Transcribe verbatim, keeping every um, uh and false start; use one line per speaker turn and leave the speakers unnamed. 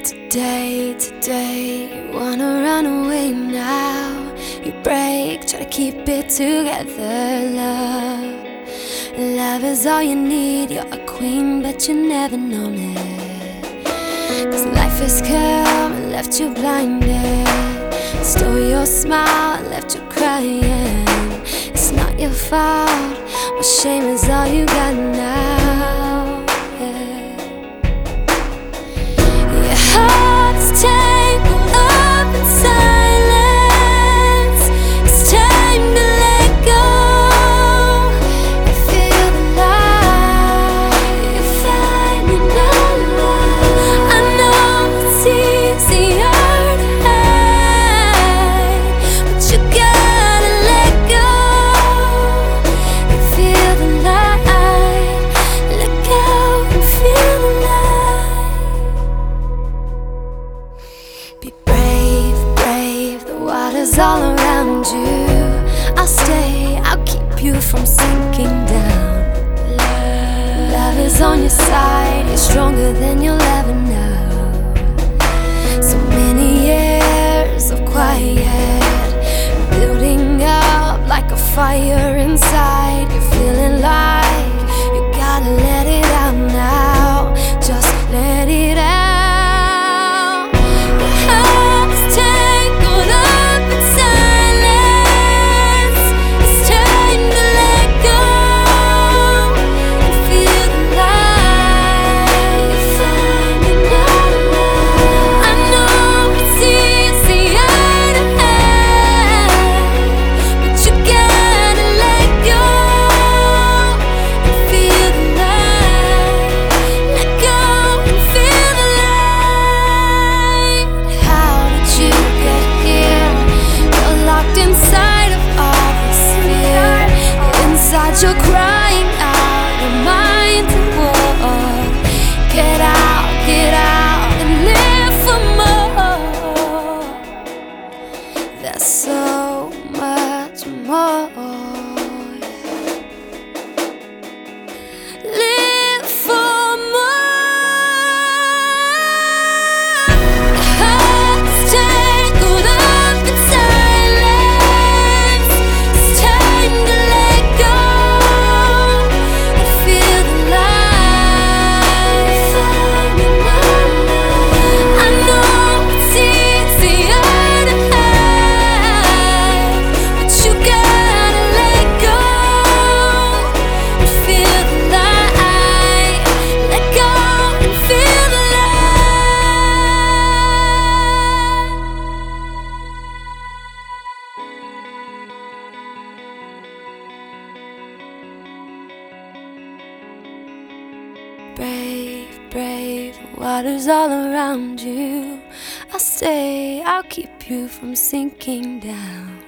Today, today, you wanna run away now. You break, try to keep it together, love. Love is all you need, you're a queen, but you never known it. Cause life has come and left you blinded, stole your smile and left you crying. It's not your fault, but shame is all you got now, yeah. Your heart is tangled up in silence. It's time to let go and feel the light. You're finding out love. I know it's easier to hide, but you gotta let go and feel the light. Let go and feel the light. Be brave, brave, the water's all around you. I'll stay, I'll keep you from sinking down. Love, love is on your side, you're stronger than you'll ever know. So many years of quiet, building up like a fire inside. You're feeling like you gotta let it out now. Just let it out. Your heart's tangled up in silence. It's time to let go and feel the light. You're finding out love. I know it's easier to hide, but you gotta let go and feel the light. Let go and feel the light. How did you get here? You're locked inside of all this fear. Inside you're crying out your mind to war. Get out, get out and live for more. There's so much more. Live for more. Your heart's tangled up in silence. It's time to let go and feel the light. Finding out love. I know it's easier to hide, but you gotta let go and feel the light. Let go and feel the light. Brave, brave, the water's all around you. I'll stay, I'll keep you from sinking down.